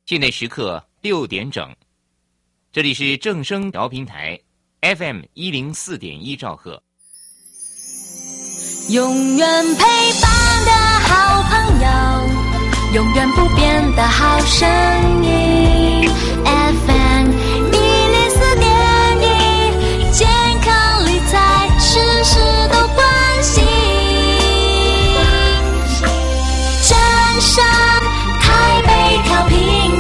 现在时刻6点整，这里是正声调频台 FM 104.1兆赫。 永远陪伴的好朋友，永远不变的好声音 FM 104.1，健康理财事事都关心，正声台北调频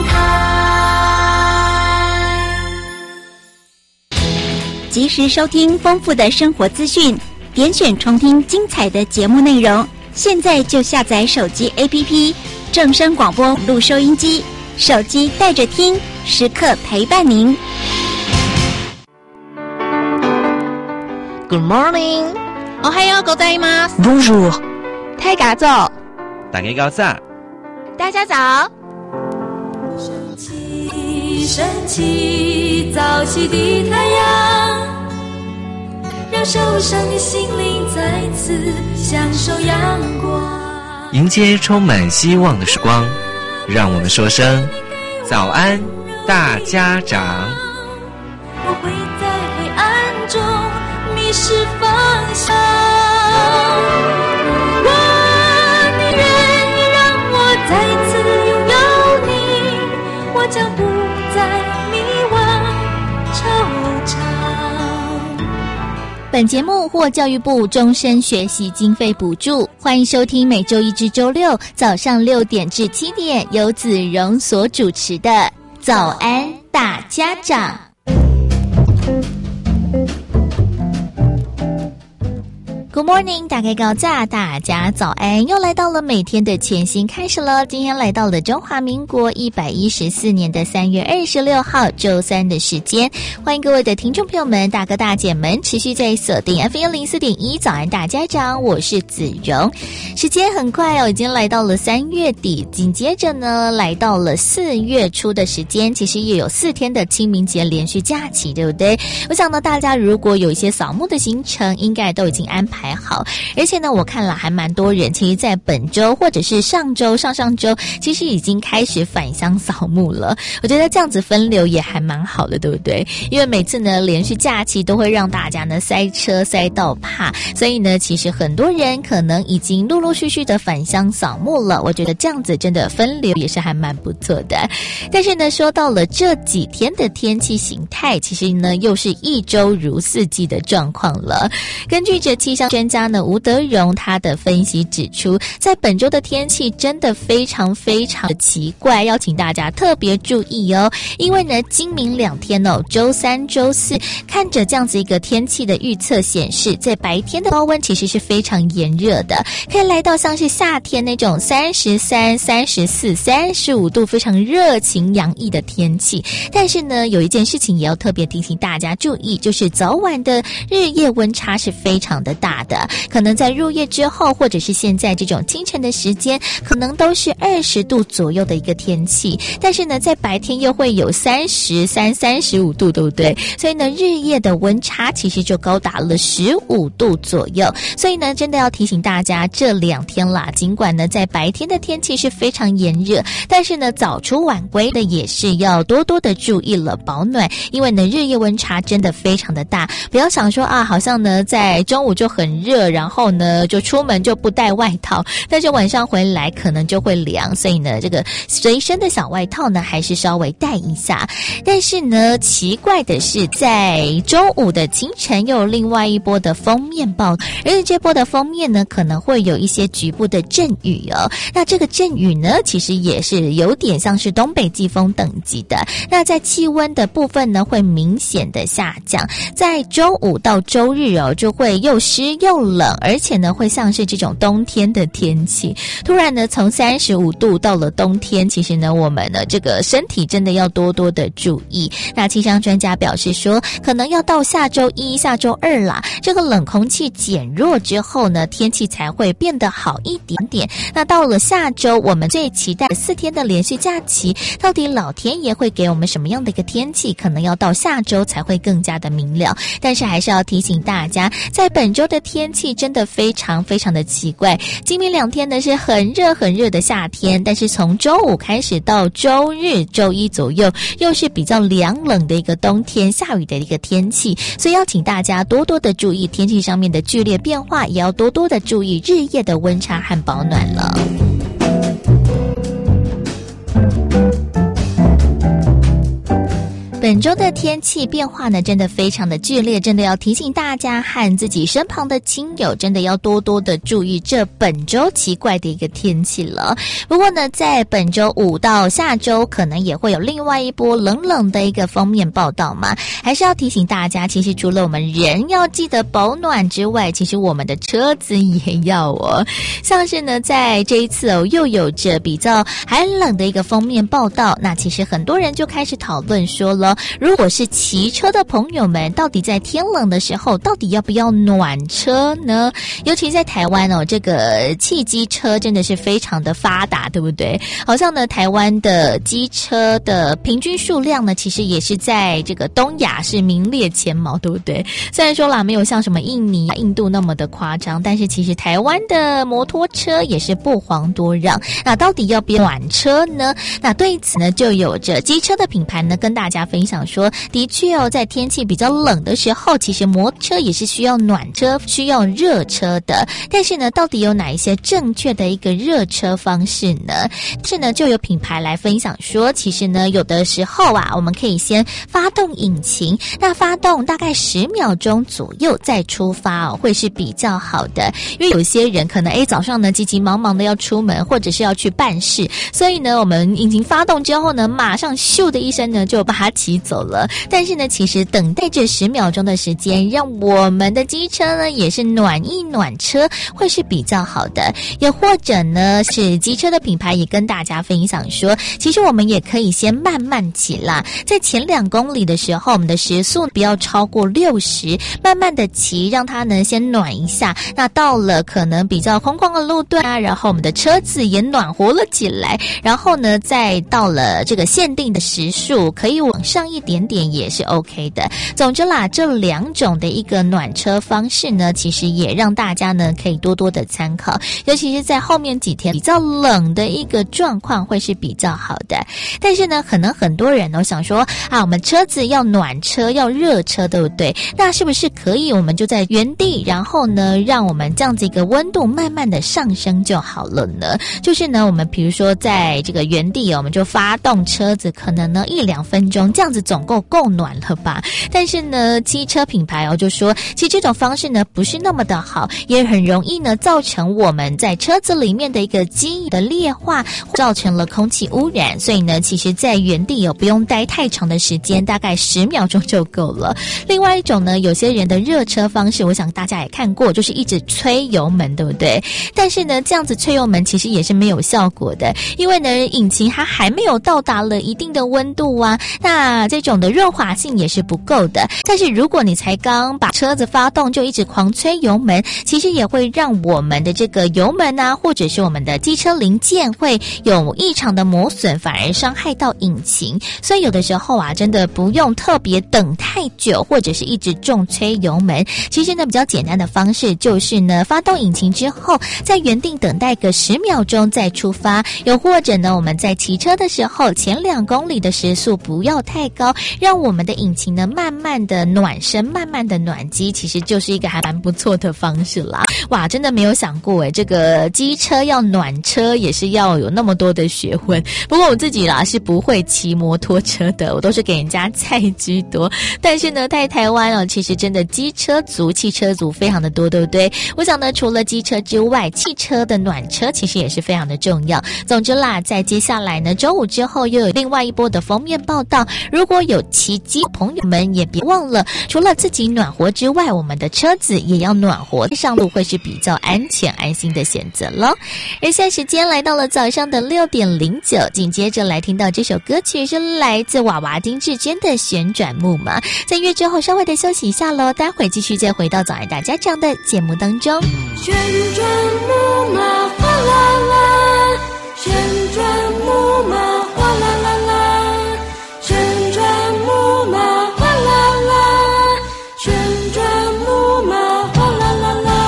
台， 及时收听丰富的生活资讯，点选重听精彩的节目内容，现在就下载手机 APP 正声广播录收音机，手机带着听，时刻陪伴您。 Good morning， おはようございます。 Bonjour， 大家早， 大家早， 大家早。 升起，升起，早起的太阳，让受伤的心灵再次享受阳光， 迎接充满希望的时光，让我们说声早安大家长。 不会在黑暗中迷失方向，如果你愿意让我再次拥有你，我将不再迷惘惆怅。 本节目获教育部终身学习经费补助，欢迎收听每周一至周六早上6点至7点由子荣所主持的早安大家长。Good morning， 大家早上，大家早安！又来到了每天的全新开始了。今天来到了中华民国114年的3月26号周三的时间，欢迎各位的听众朋友们、大哥大姐们持续在锁定 FM 104.1早安大家长，我是子荣。时间很快哦，已经来到了3月底，紧接着呢来到了4月初的时间，其实也有4天的清明节连续假期，对不对？我想呢，大家如果有一些扫墓的行程，应该都已经安排好，而且呢我看了还蛮多人其实在本周或者是上周上周其实已经开始返乡扫墓了。我觉得这样子分流也还蛮好的，对不对？因为每次呢连续假期都会让大家呢塞车塞到怕，所以呢其实很多人可能已经陆陆续续的返乡扫墓了。我觉得这样子真的分流也是还蛮不错的。但是呢说到了这几天的天气形态，其实呢又是一周如四季的状况了。根据这气象专家呢吴德荣他的分析指出，在本周的天气真的非常非常的奇怪，要请大家特别注意哦。因为呢今明2天哦，周三周四看着这样子一个天气的预测显示，在白天的高温其实是非常炎热的，可以来到像是夏天那种33、34、35度非常热情洋溢的天气。但是呢有一件事情也要特别提醒大家注意，就是早晚的日夜温差是非常的大的，可能在入夜之后或者是现在这种清晨的时间，可能都是20度左右的一个天气，但是呢在白天又会有33、35度，对不对？所以呢日夜的温差其实就高达了15度左右。所以呢真的要提醒大家，这2天啦，尽管呢在白天的天气是非常炎热，但是呢早出晚归的也是要多多的注意了保暖，因为呢日夜温差真的非常的大。不要想说啊，好像呢在中午就很热，然后呢就出门就不带外套，但是晚上回来可能就会凉，所以呢这个随身的小外套呢还是稍微带一下。但是呢奇怪的是，在周5的清晨又有另外一波的锋面报，而且这波的锋面呢可能会有一些局部的阵雨哦。那这个阵雨呢其实也是有点像是东北季风等级的，那在气温的部分呢会明显的下降，在周5到周日哦就会又湿又冷，而且呢会像是这种冬天的天气，突然呢从35度到了冬天，其实呢我们呢这个身体真的要多多的注意。那气象专家表示说，可能要到下周1、下周2啦，这个冷空气减弱之后呢，天气才会变得好一点点。那到了下周，我们最期待4天的连续假期，到底老天爷会给我们什么样的一个天气，可能要到下周才会更加的明了。但是还是要提醒大家，在本周的天气真的非常非常的奇怪，今明两天呢是很热很热的夏天，但是从周五开始到周日周一左右又是比较凉冷的一个冬天，下雨的一个天气，所以要请大家多多的注意天气上面的剧烈变化，也要多多的注意日夜的温差和保暖了。本周的天气变化呢，真的非常的剧烈，真的要提醒大家和自己身旁的亲友，真的要多多的注意这本周奇怪的一个天气了。不过呢，在本周五到下周，可能也会有另外一波冷冷的一个封面报道嘛，还是要提醒大家，其实除了我们人要记得保暖之外，其实我们的车子也要哦。像是呢，在这一次又有着比较寒冷的一个封面报道，那其实很多人就开始讨论说了，如果是骑车的朋友们，到底在天冷的时候，到底要不要暖车呢？尤其在台湾这个汽机车真的是非常的发达，对不对？好像呢，台湾的机车的平均数量呢，其实也是在这个东亚是名列前茅，对不对？虽然说啦，没有像什么印尼、印度那么的夸张，但是其实台湾的摩托车也是不遑多让。那到底要不要暖车呢？那对此呢，就有着机车的品牌呢，跟大家分享说，的确在天气比较冷的时候，其实摩托车也是需要暖车、需要热车的。但是呢，到底有哪一些正确的一个热车方式呢？是呢，就有品牌来分享说，其实呢，有的时候啊，我们可以先发动引擎，那发动大概10秒钟左右再出发会是比较好的。因为有些人可能早上呢急急忙忙的要出门，或者是要去办事，所以呢，我们引擎发动之后呢，马上咻的一声呢就把它骑走了。但是呢，其实等待这10秒钟的时间，让我们的机车呢也是暖一暖车，会是比较好的。又或者呢，是机车的品牌也跟大家分享说，其实我们也可以先慢慢骑啦，在前2公里的时候，我们的时速不要超过60，慢慢的骑，让它呢先暖一下。那到了可能比较空旷的路段啊，然后我们的车子也暖和了起来，然后呢，再到了这个限定的时速，可以往上一点点也是 OK 的。总之啦，这2种的一个暖车方式呢，其实也让大家呢可以多多的参考，尤其是在后面几天比较冷的一个状况会是比较好的。但是呢，可能很多人想说啊，我们车子要暖车要热车，对不对？那是不是可以我们就在原地，然后呢让我们这样子一个温度慢慢的上升就好了呢？就是呢，我们比如说在这个原地我们就发动车子，可能呢1-2分钟，这样子总够暖了吧？但是呢，汽车品牌就说，其实这种方式呢不是那么的好，也很容易呢造成我们在车子里面的一个机翼的劣化，造成了空气污染。所以呢，其实在原地不用待太长的时间，大概10秒钟就够了。另外一种呢，有些人的热车方式，我想大家也看过，就是一直吹油门，对不对？但是呢，这样子吹油门其实也是没有效果的，因为呢，引擎它还没有到达了一定的温度啊，那这种的润滑性也是不够的。但是如果你才刚把车子发动就一直狂吹油门，其实也会让我们的这个油门啊，或者是我们的机车零件会有异常的磨损，反而伤害到引擎。所以有的时候啊，真的不用特别等太久，或者是一直重吹油门。其实呢，比较简单的方式就是呢，发动引擎之后，在原地等待个10秒钟再出发。又或者呢，我们在骑车的时候，前2公里的时速不要太高，让我们的引擎呢慢慢的暖身，慢慢的暖机，其实就是一个还蛮不错的方式啦。哇，真的没有想过这个机车要暖车也是要有那么多的学问。不过我自己啦是不会骑摩托车的，我都是给人家载居多。但是呢，在台湾其实真的机车族、汽车族非常的多，对不对？我想呢，除了机车之外，汽车的暖车其实也是非常的重要。总之啦，在接下来呢，周5之后又有另外一波的封面报道，如果有骑机朋友们也别忘了，除了自己暖和之外，我们的车子也要暖和，上路会是比较安全安心的选择咯。而现在时间来到了早上的6点09，紧接着来听到这首歌曲是来自娃娃丁志娟的旋转木马。在乐之后稍微的休息一下咯，待会继续再回到早安大家这样的节目当中。 旋转木马哗啦啦，旋转木马哗啦啦啦，旋转木马哗啦啦，旋转木马哗啦啦啦。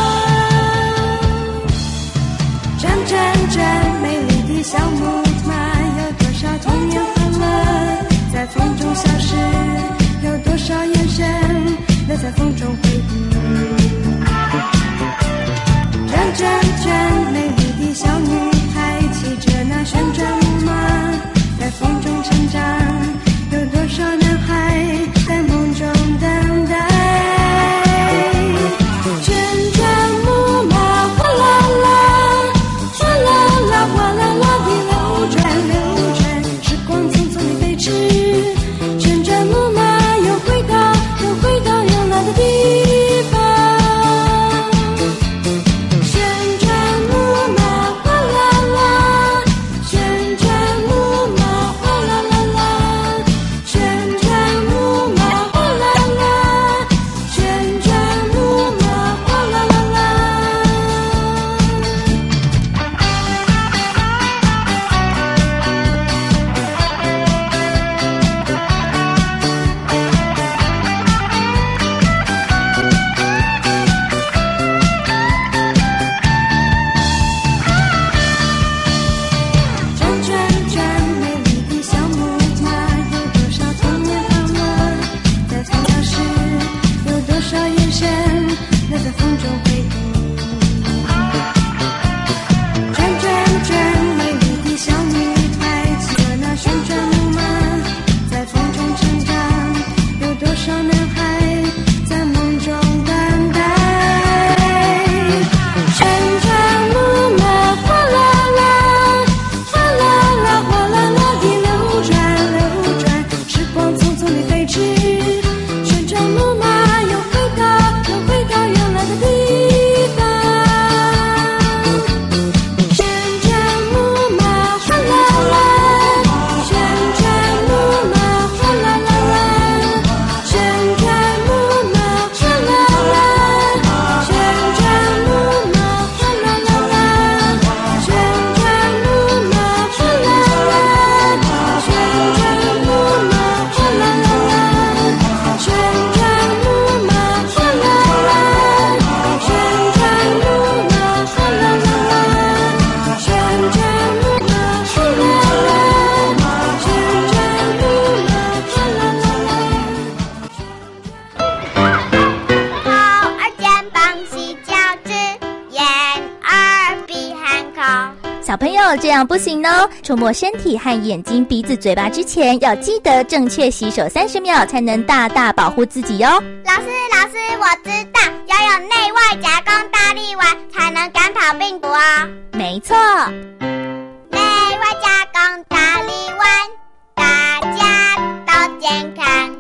这样不行哦。触摸身体和眼睛、鼻子、嘴巴之前，要记得正确洗手30秒，才能大大保护自己哦。 老师，我知道，要有内外夹攻大力丸，才能赶跑病毒哦。 没错， 内外夹攻大力丸，大家都健康。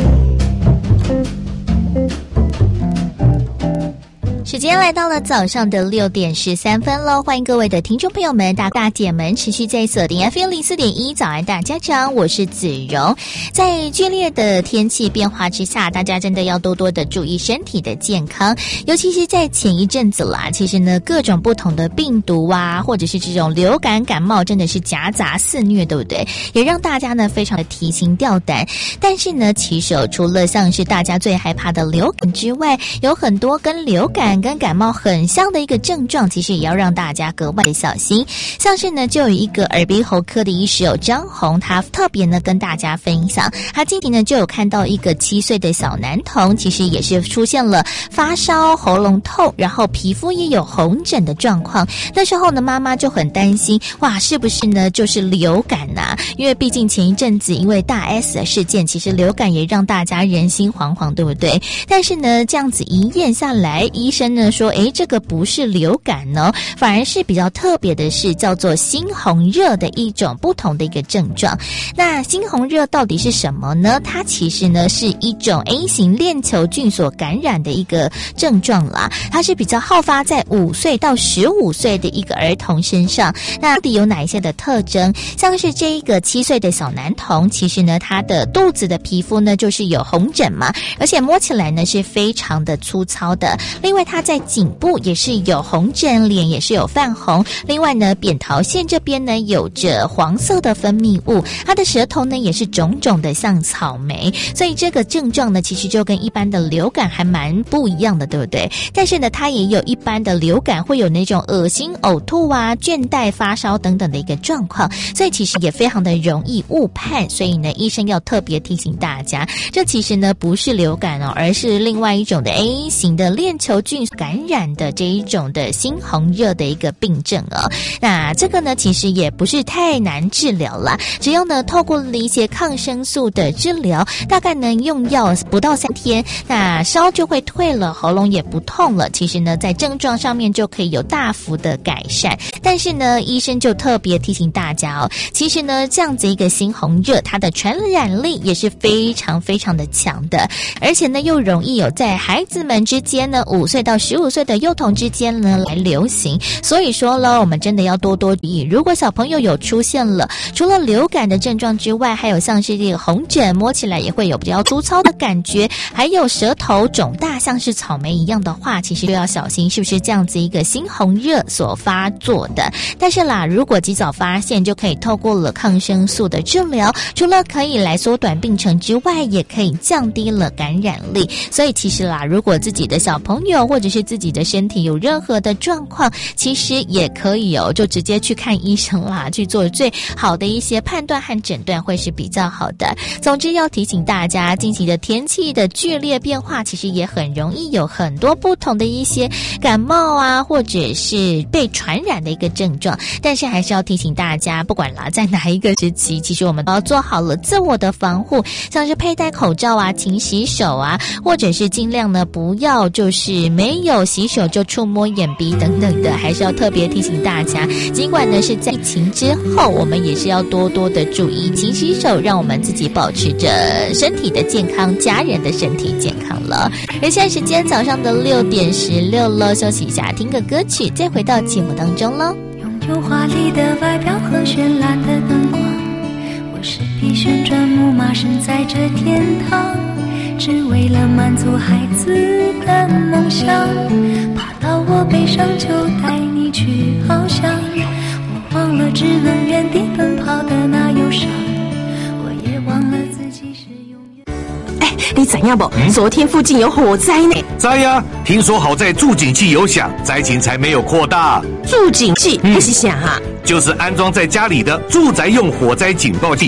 时间来到了早上的6点13分喽，欢迎各位的听众朋友们、大姐们持续在锁定 FM04.1早安大家长，我是子荣。在剧烈的天气变化之下，大家真的要多多的注意身体的健康，尤其是在前一阵子啦，其实呢各种不同的病毒啊，或者是这种流感感冒真的是夹杂肆虐，对不对？也让大家呢非常的提心吊胆。但是呢，其实除了像是大家最害怕的流感之外，有很多跟流感跟感冒很像的一个症状，其实也要让大家格外的小心。像是呢，就有一个耳鼻喉科的医师张红，他特别呢跟大家分享，他今天呢就有看到一个7岁的小男童，其实也是出现了发烧、喉咙痛，然后皮肤也有红疹的状况。那时候呢，妈妈就很担心，哇，是不是呢就是流感啊？因为毕竟前一阵子因为大 S 的事件，其实流感也让大家人心惶惶，对不对？但是呢，这样子一验下来，医生呢说，这个不是流感呢，反而是比较特别的是叫做猩红热的一种不同的一个症状。那猩红热到底是什么呢？它其实呢是一种 A 型链球菌所感染的一个症状啦，它是比较好发在5岁到15岁的一个儿童身上。那到底有哪一些的特征？像是这一个7岁的小男童，其实呢他的肚子的皮肤呢就是有红疹嘛，而且摸起来呢是非常的粗糙的。另外他在颈部也是有红疹，脸也是有泛红。另外呢，扁桃腺这边呢有着黄色的分泌物，他的舌头呢也是肿肿的像草莓。所以这个症状呢其实就跟一般的流感还蛮不一样的，对不对？但是呢它也有一般的流感会有那种恶心、呕吐啊、倦怠、发烧等等的一个状况，所以其实也非常的容易误判。所以呢医生要特别提醒大家，这其实呢不是流感哦，而是另外一种的 A 型的链球菌感染的这一种的猩红热的一个病症哦。那这个呢其实也不是太难治疗啦，只要呢透过了一些抗生素的治疗，大概呢用药不到3天，那烧就会退了，喉咙也不痛了，其实呢在症状上面就可以有大幅的改善。但是呢医生就特别提醒大家哦，其实呢这样子一个猩红热，它的传染力也是非常非常的强的，而且呢又容易有在孩子们之间呢5岁到15岁的幼童之间呢来流行。所以说了，我们真的要多多注意，如果小朋友有出现了除了流感的症状之外，还有像是这个红疹，摸起来也会有比较粗糙的感觉，还有舌头肿大像是草莓一样的话，其实就要小心是不是这样子一个猩红热所发作的。但是啦，如果及早发现，就可以透过了抗生素的治疗，除了可以来缩短病程之外，也可以降低了感染力。所以其实啦，如果自己的小朋友或者是自己的身体有任何的状况，其实也可以就直接去看医生啦，去做最好的一些判断和诊断会是比较好的。总之要提醒大家，近期的天气的剧烈变化，其实也很容易有很多不同的一些感冒啊，或者是被传染的一个症状。但是还是要提醒大家，不管啦在哪一个时期，其实我们都要做好了自我的防护，像是佩戴口罩啊、勤洗手啊，或者是尽量呢不要就是没有洗手就触摸眼鼻等等的，还是要特别提醒大家。尽管呢是在疫情之后，我们也是要多多的注意勤洗手，让我们自己保持着身体的健康，家人的身体健康了。而现在时间早上的6点16了，休息一下，听个歌曲，再回到节目当中咯。 拥有华丽的外表和绚烂的灯光，我是匹旋转木马，身在这天堂，只为了满足孩子的梦想，爬到我背上就带你去翱翔，我忘了只能原地奔跑的那忧伤，我也忘了自己是永远。 你知影不？昨天附近有火灾呢。 知呀，听说好在助警器有响，灾情才没有扩大。 助警器那是啥啊？ 就是安装在家里的住宅用火灾警报器。当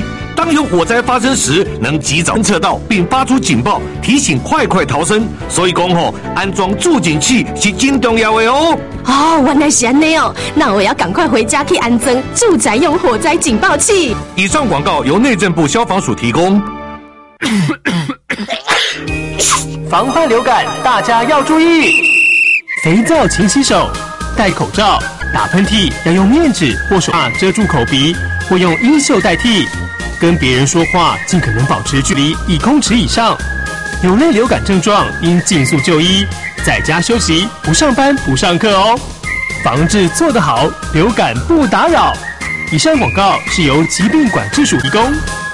当有火灾发生时，能及早侦测到并发出警报，提醒快逃生。所以讲安装住警器是真重要的哦。 原来是这样哦，那我要赶快回家去安装住宅用火灾警报器。 以上广告由内政部消防署提供。 防范流感，大家要注意：肥皂勤洗手，戴口罩，打喷嚏要用面纸或手帕遮住口鼻，或用衣袖代替。跟别人说话尽可能保持距离1公尺以上。有类流感症状应尽速就医，在家休息，不上班不上课哦。防治做得好，流感不打扰。以上广告是由疾病管制署提供。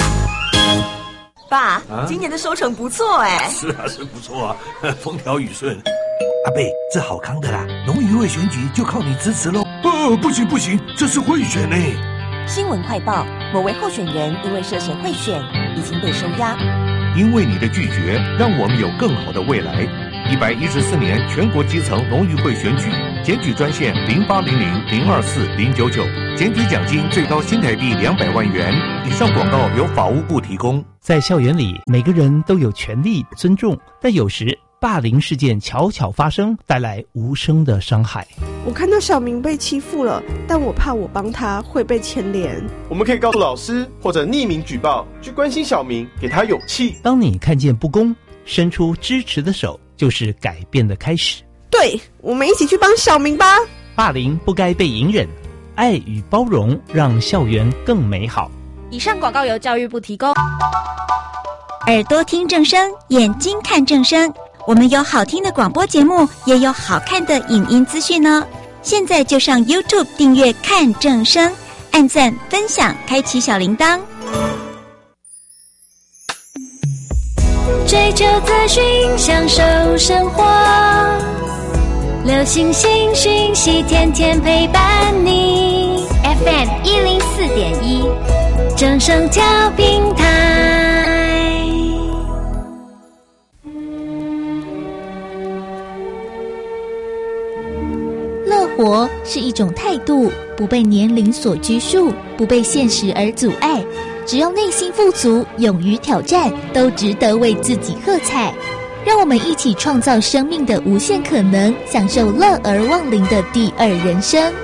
爸，今年的收成不错哎。 是啊，是不错啊，风调雨顺。阿伯，这好康的啦，农渔会选举就靠你支持喽。不行，这是贿选呢。 新闻快报：某位候选人因为涉嫌贿选，已经被收押。 因为你的拒绝，让我们有更好的未来。114年全国基层农渔会选举，检举专线0800-024-099，检举奖金最高新台币200万元。以上广告由法务部提供。 在校园里，每个人都有权利尊重，但有时霸凌事件悄悄发生，带来无声的伤害。 我看到小明被欺负了，但我怕我帮他会被牵连。 我们可以告诉老师，或者匿名举报，去关心小明，给他勇气。 当你看见不公，伸出支持的手，就是改变的开始。 对，我们一起去帮小明吧。 霸凌不该被隐忍，爱与包容让校园更美好。 以上广告由教育部提供。 耳朵听正声，眼睛看正声。我们有好听的广播节目，也有好看的影音资讯呢。现在就上 YouTube 订阅看正声，按赞分享，开启小铃铛。 追求资讯，享受生活，流行新讯息，天天陪伴你。FM 104.1，正声调频台。 乐活是一种态度，不被年龄所拘束，不被现实而阻碍。只要内心富足，勇于挑战，都值得为自己喝彩。让我们一起创造生命的无限可能，享受乐而忘灵的第二人生。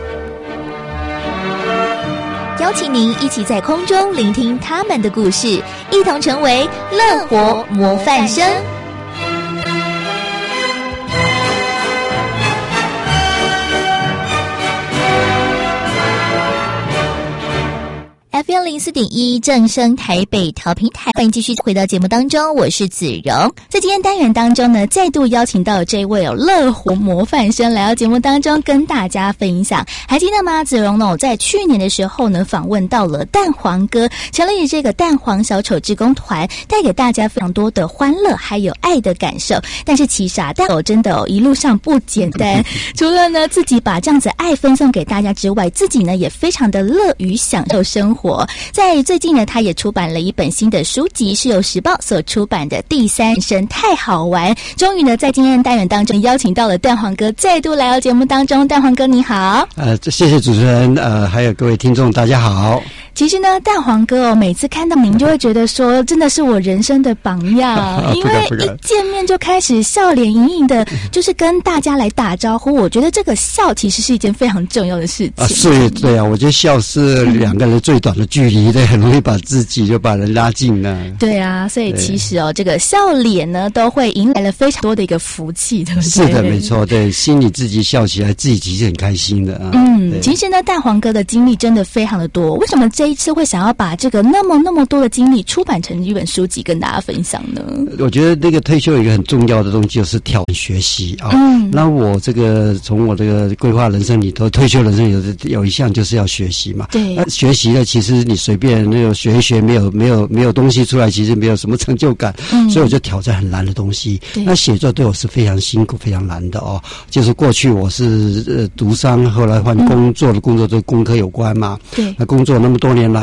邀请您一起在空中聆听他们的故事，一同成为乐活模范生。FM 104.1正声台北调频台，欢迎继续回到节目当中，我是子荣。在今天单元当中呢，再度邀请到这位乐活模范生来到节目当中跟大家分享。还记得吗？子荣呢，我在去年的时候呢，访问到了蛋黄哥，成立这个蛋黄小丑志工团，带给大家非常多的欢乐还有爱的感受。但是其实蛋狗真的一路上不简单，除了呢自己把这样子爱分送给大家之外，自己呢也非常的乐于享受生活。在最近呢，他也出版了一本新的书籍，是由时报所出版的《第三人生太好玩》。终于呢，在今天的单元当中邀请到了蛋黄哥再度来到节目当中。蛋黄哥你好。 谢谢主持人，还有各位听众大家好。 其实呢，蛋黄哥每次看到您就会觉得说，真的是我人生的榜样，因为一见面就开始笑脸盈盈的，就是跟大家来打招呼。我觉得这个笑其实是一件非常重要的事情。 是，对啊，我觉得笑是两个人最短的距离，对，很容易把自己就把人拉近了。 对啊，所以其实这个笑脸呢，都会迎来了非常多的一个福气，对不对？ 是的，没错，对，心里自己笑起来，自己其实很开心的啊。 其实呢，蛋黄哥的经历真的非常的多。为什么这一次会想要把这个那么多的经历出版成一本书籍跟大家分享呢？ 我觉得那个退休有一个很重要的东西就是挑战学习啊。那我这个从我这个规划人生里头，退休人生有一项就是要学习嘛。 对。 那学习呢，其实你随便那个学一学，没有东西出来，其实没有什么成就感。所以我就挑战很难的东西。那写作对我是非常辛苦、非常难的哦。就是过去我是读商，后来换工作的工作都跟工科有关嘛。 对。 那工作那么多年来，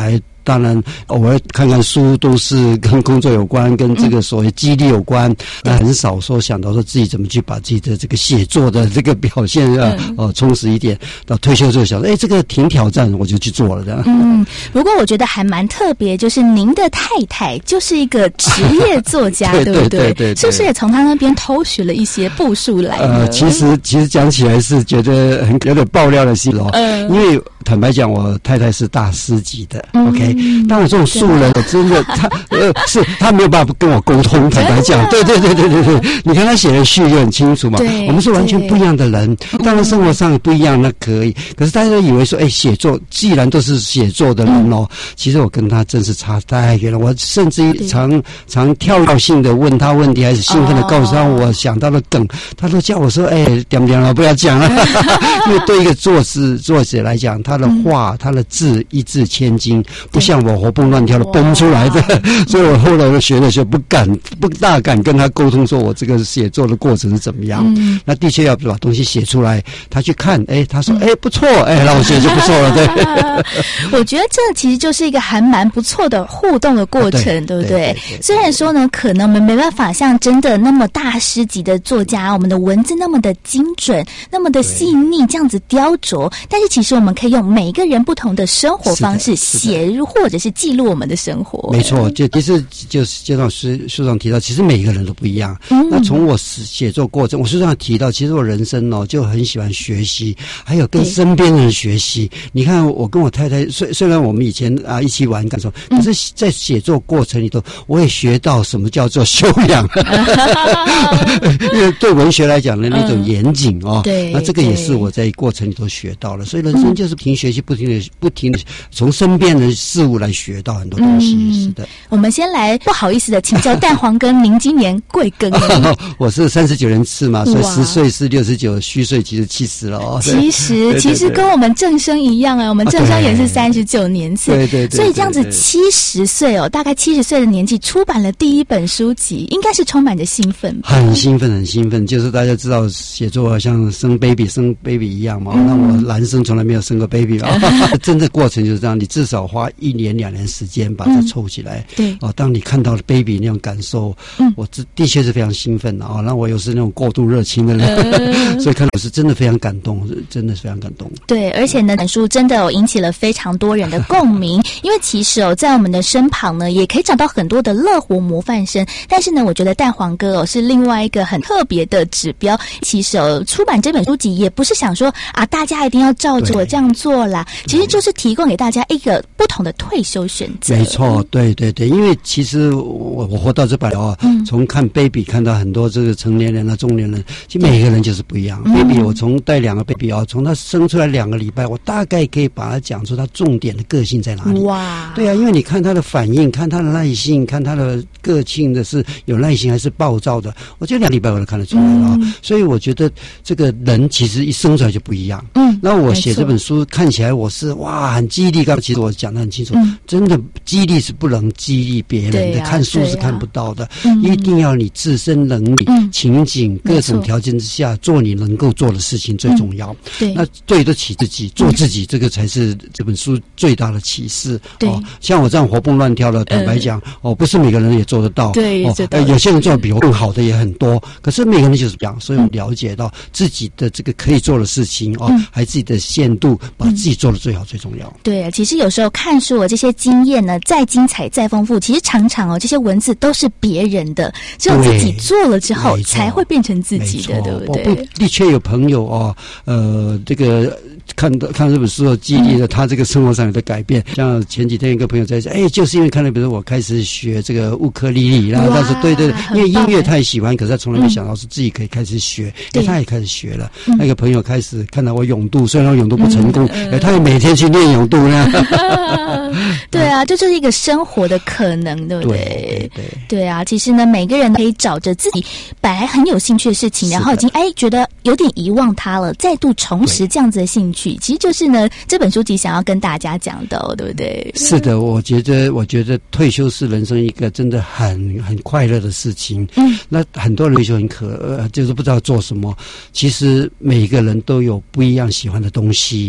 当然偶尔看看书都是跟工作有关，跟这个所谓激励有关，那很少说想到说自己怎么去把自己的这个写作的这个表现充实一点。到退休之后想说，这个挺挑战，我就去做了这样。 不过我觉得还蛮特别，就是您的太太就是一个职业作家，对不对？对，是不是也从他那边偷学了一些步数来呢？ 其实讲起来是觉得有点爆料的戏咯，因为坦白讲，我太太是大师级的，OK。但我这种素人，我真的他没有办法跟我沟通，坦白讲，对，你看他写的序就很清楚嘛，我们是完全不一样的人，当然生活上不一样那可以，可是大家都以为说，写作既然都是写作的人其实我跟他真是差太远了。我甚至于常跳跃性的问他问题，还是兴奋的告诉他我想到的梗，他都叫我说，点了，不要讲了，因为对一个作者来讲，他的话他的字一字千金，不像我活蹦乱跳的蹦出来的，所以我后来学的时候不大敢跟他沟通说我这个写作的过程是怎么样。那的确要把东西写出来，他去看，他说不错，那我写就不错了，对。 我觉得这其实就是一个还蛮不错的互动的过程，对不对？虽然说呢，可能我们没办法像真的那么大师级的作家，我们的文字那么的精准，那么的细腻，这样子雕琢，但是其实我们可以用每个人不同的生活方式写入或者是记录我们的生活。 没错，其实就像书上提到，其实每个人都不一样。那从我写作过程，我书上提到，其实我人生就很喜欢学习，还有跟身边人学习。你看，我跟我太太虽然我们以前一起玩干什么，可是在写作过程里头，我也学到什么叫做修养。因为对文学来讲的那种严谨对， 那这个也是我在过程里头学到了。所以人生就是凭学习，不停的从身边的事物来学到很多东西。是的。我们先来不好意思的请教蛋黄哥，您今年贵庚？ 我是39人次嘛，所以10岁是69，虚岁其实70了其实跟我们正生一样我们正生也是39年次，对，所以这样子70岁大概70岁的年纪出版了第一本书籍，应该是充满着兴奋吧？ 很兴奋，就是大家知道写作好像生 baby 一样嘛，那我男生从来没有生过 baby 真的过程就是这样，你至少花1年2年时间把它凑起来。对，当你看到了 baby 那种感受，我的确是非常兴奋的那我又是那种过度热情的人，所以看到是真的非常感动，真的是非常感动。 对，而且呢，本书真的引起了非常多人的共鸣，因为其实在我们的身旁呢，也可以找到很多的乐活模范生。但是呢，我觉得蛋黄哥是另外一个很特别的指标。其实出版这本书籍也不是想说大家一定要照着我这样做啦，其实就是提供给大家一个不同的退休选择。 没错，对，因为其实我活到这把从看 baby 看到很多这个成年人中年人，其实每个人就是不一样。baby 我从带2个 baby 从他生出来2个礼拜，我大概可以把他讲出他重点的个性在哪里。哇，对因为你看他的反应，看他的耐性，看他的个性的是有耐心还是暴躁的，我觉得2个礼拜我都看得出来了。所以我觉得这个人其实一生出来就不一样。那我写这本书看起来我是很激励，其实我讲得很清楚，真的激励是不能激励别人的，看书是看不到的，一定要你自身能力、情景各种条件之下做你能够做的事情最重要。那对得起自己，做自己，这个才是这本书最大的启示。像我这样活蹦乱跳的，坦白讲不是每个人也做得到。有些人做得比我更好的也很多，可是每个人就是这样，所以我了解到自己的这个可以做的事情还自己的限度，把自己做得最好最重要。 对，其实有时候看书这些经验呢，再精彩再丰富，其实常常这些文字都是别人的，只有自己做了之后才会变成自己的，对不对？ 的确有朋友这个看这本书激励了他这个生活上有的改变。像前几天一个朋友在讲，就是因为看了，比如说我开始学这个乌克丽丽，然后但是对，因为音乐太喜欢，可是他从来没想到是自己可以开始学，他也开始学了。那个朋友开始看到我泳渡，虽然我泳渡不成功，他也每天去练泳渡呢。 对这就是一个生活的可能，对不对？对其实呢，每个人可以找着自己本来很有兴趣的事情，然后已经觉得有点遗忘它了，再度重拾这样子的兴趣，其实就是呢这本书籍想要跟大家讲的对不对？ 是的，我觉得退休是人生一个真的很快乐的事情。那很多人退休就是不知道做什么，其实每个人都有不一样喜欢的东西。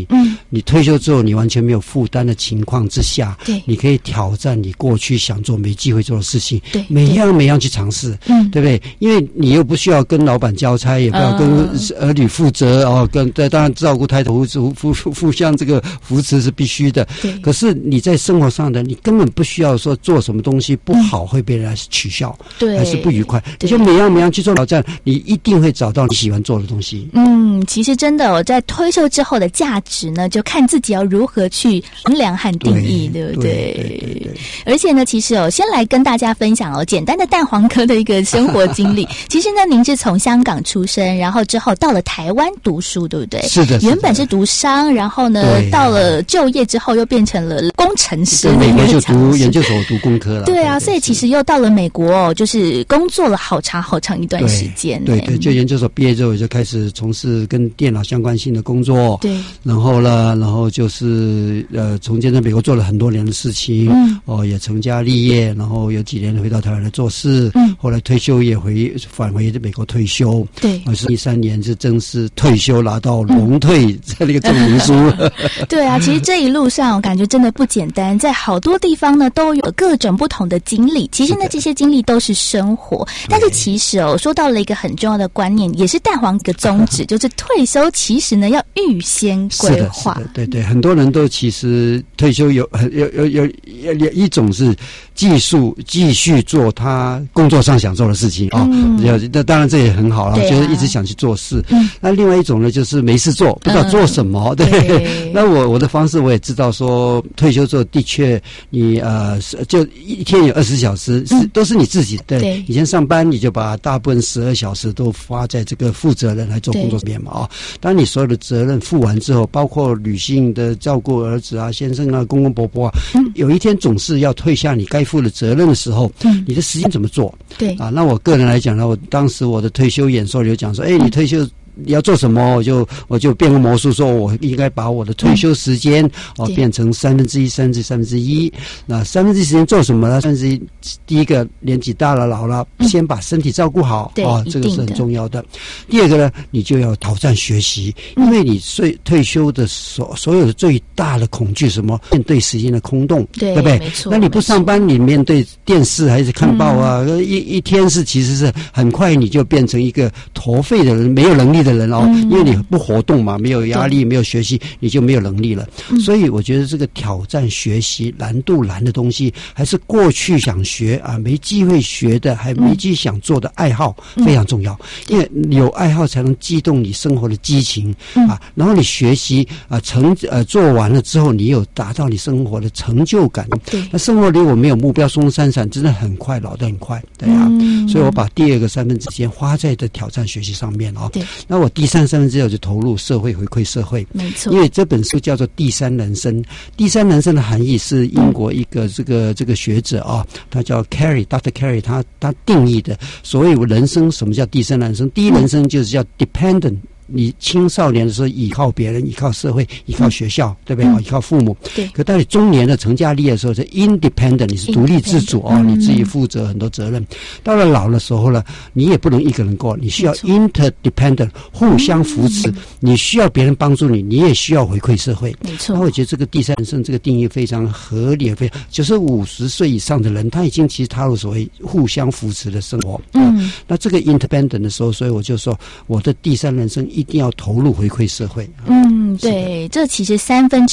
你退休之后你完全没有负担的情况之下， 对， 你可以挑战你过去想做没机会做的事情， 对， 每样去尝试，对不对？因为你又不需要跟老板交差，也不要跟儿女负责哦，当然照顾太太互相这个扶持是必须的， 对。 可是你在生活上的，你根本不需要说做什么东西不好会被人家取笑， 对， 还是不愉快，你就每样去做挑战，你一定会找到你喜欢做的东西。 其实真的，我在退休之后的价值呢，就看自己要如何去衡量和定义，对不对？对。而且呢，其实先来跟大家分享简单的蛋黄哥的一个生活经历。其实呢，您是从香港出生，然后之后到了台湾读书，对不对？ 是的。 原本是读商，然后呢，到了就业之后又变成了工程师。 美国就读研究所读工科了。 对啊，所以其实又到了美国就是工作了好长一段时间。 对，就研究所毕业之后就开始从事跟电脑相关性的工作。 对。 然后就是从前在美国做了很多年的事情，也成家立业，然后有几年回到台湾来做事，后来退休也返回美国退休。 对。 是13年是正式退休，拿到荣退在那个证明书。 对啊，其实这一路上我感觉真的不简单，在好多地方呢都有各种不同的经历。其实呢，这些经历都是生活，但是其实说到了一个很重要的观念，也是蛋黄的宗旨，就是退休其实呢要预先规划。 是的，对，很多人都其实退休有一种是继续做他工作上想做的事情那当然这也很好了，就是一直想去做事。那另外一种呢，就是没事做，不知道做什么。对，那我的方式我也知道说，退休之后的确你就一天有20小时都是你自己的。 对， 以前上班你就把大部分12小时都花在这个负责人来做工作上面嘛当你所有的责任负完之后，包括女性的照顾儿子啊、先生啊、公公婆婆有一天总是要退下你该负的责任的时候，你的时间怎么做？ 对那我个人来讲呢，当时我的退休演说有讲说，你退休你要做什么？我就变个魔术，说我应该把我的退休时间变成1/3，那1/3时间做什么呢？1/3，第一个年纪大了老了，先把身体照顾好这个是很重要的。第二个呢，你就要挑战学习，因为你退休的所有的最大的恐惧什么？面对时间的空洞，对不对？ 没错。 那你不上班，你面对电视还是看报啊？一天其实是很快你就变成一个驼废的人，没有能力的人因为你不活动嘛，没有压力，没有学习，你就没有能力了。所以我觉得这个挑战学习难度难的东西，还是过去想学没机会学的，还没机会想做的爱好非常重要。因为有爱好才能激动你生活的激情然后你学习做完了之后，你有达到你生活的成就感。那生活里我没有目标，松松散散，真的很快老得很快，对啊。所以我把第二个3分之间花在的挑战学习上面对。那我第3分之2就投入社会，回馈社会。 没错。 因为这本书叫做《第三人生》，第三人生的含义是英国一个这个学者他叫 Dr. Carey， 他定义的所谓人生，什么叫第三人生？第一人生就是叫 dependent。你青少年的时候依靠别人，依靠社会，依靠学校，对不对？依靠父母。 对。 可到你中年的成家立业的时候，是 independent， 你是独立自主你自己负责很多责任。到了老的时候呢，你也不能一个人过，你需要 interdependent， 互相扶持。你需要别人帮助你，你也需要回馈社会。 没错。 那我觉得这个第三人生这个定义非常合理，非常就是50岁以上的人，他已经其实踏入所谓互相扶持的生活。那这个 interdependent 的时候，所以我就说我的第三人生一定要投入回馈社会。 对，这其实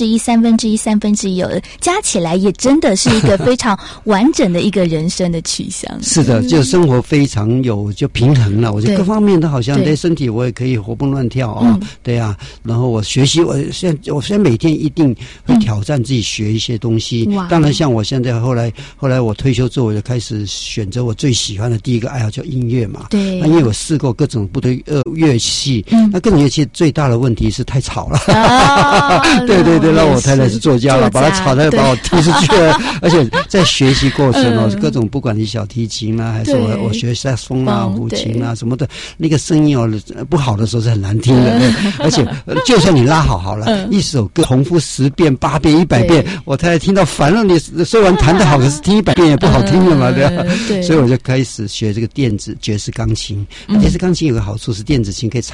1/3加起来也真的是一个非常完整的一个人生的取向。 是的，就生活非常就平衡了。我觉得各方面都好像对身体我也可以活蹦乱跳对啊。然后我学习，我现在每天一定会挑战自己学一些东西。当然，像我现在后来我退休之后，我就开始选择我最喜欢的第一个爱好叫音乐嘛。 对。 那因为我试过各种不同乐器，那各种乐器最大的问题是太吵了。对，那我太太是作家了，把它吵得把我踢出去了。而且在学习过程各种不管你小提琴还是我学萨克斯风胡琴什么的，那个声音不好的时候是很难听的。而且就算你拉好了，一首歌重复10遍、8遍、100遍，我太太听到烦了。你虽然弹得好，可是听100遍也不好听了嘛，对吧？所以我就开始学这个电子爵士钢琴。爵士钢琴有个好处是电子琴可以插耳机，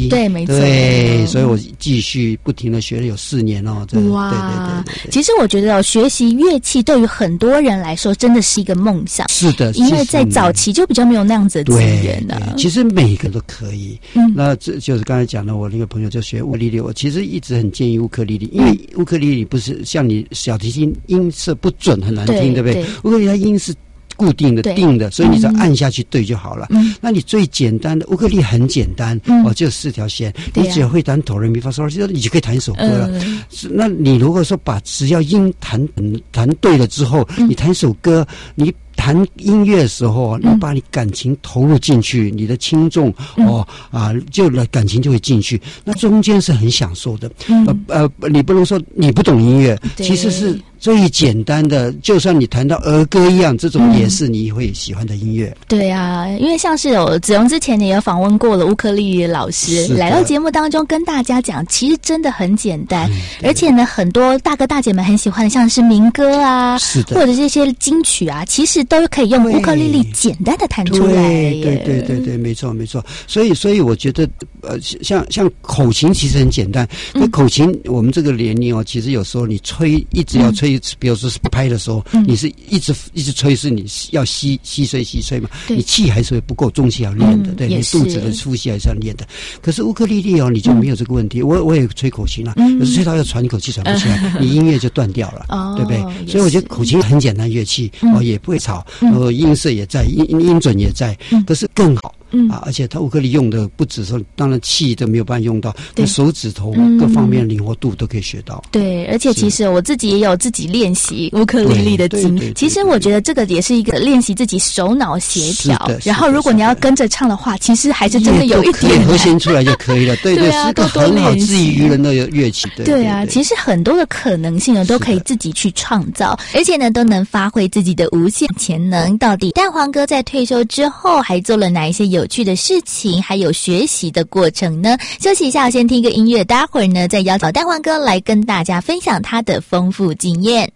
听。 对，没错。 对，所以我继续不停的学了有4年哦。 哇，对。其实我觉得学习乐器对于很多人来说真的是一个梦想。 是的， 因为在早期就比较没有那样子的资源了。 其实每个都可以。那这就是刚才讲的，我那个朋友就学乌克丽丽，我其实一直很建议乌克丽丽，因为乌克丽丽不是像你小提琴音色不准很难听，对不对？乌克丽丽它音是固定的定的，所以你只要按下去对就好了。那你最简单的乌克丽很简单，就4条弦，你只要会弹哆来咪发嗦拉西，你就可以弹一首歌了。那你如果说把只要音弹对了之后，你弹一首歌，你弹音乐的时候，你把你感情投入进去，你的轻重就感情就会进去。那中间是很享受的。你不能说你不懂音乐，其实是最简单的，就算你弹到儿歌一样，这种也是你会喜欢的音乐。 对啊，因为像是子荣之前也有访问过了乌克丽丽老师，来到节目当中跟大家讲，其实真的很简单，而且呢，很多大哥大姐们很喜欢的，像是民歌啊，或者这些金曲啊，其实都可以用乌克丽丽简单的弹出来。 对，没错。所以我觉得，像口琴其实很简单。那口琴我们这个年龄其实有时候你一直要吹，比如说是拍的时候，你是一直吹，是你要吸吹嘛，你气还是会不够，中气要练的，对，你肚子的呼吸还是要练的。可是乌克丽丽你就没有这个问题。我也吹口琴有时吹到要喘一口气喘不出来，你音乐就断掉了，对不对？所以我觉得口琴很简单乐器，也不会吵，音色也在，音准也在，可是更好。而且它乌克丽用的不只说，当然气都没有办法用到，手指头各方面灵活度都可以学到。 对，而且其实我自己也有自己练习乌克丽丽的经历。其实我觉得这个也是一个练习自己手脑协调。然后如果你要跟着唱的话，其实还是真的有一点和弦出来就可以了。对，是个很好自娱于人的乐器。 对啊，其实很多的可能性都可以自己去创造，而且呢都能发挥自己的无限潜能。到底蛋黄哥在退休之后还做了哪一些有趣的事情，还有学习的过程呢？休息一下，先听一个音乐，待会儿呢再邀请蛋黄哥来跟大家分享他的丰富经验。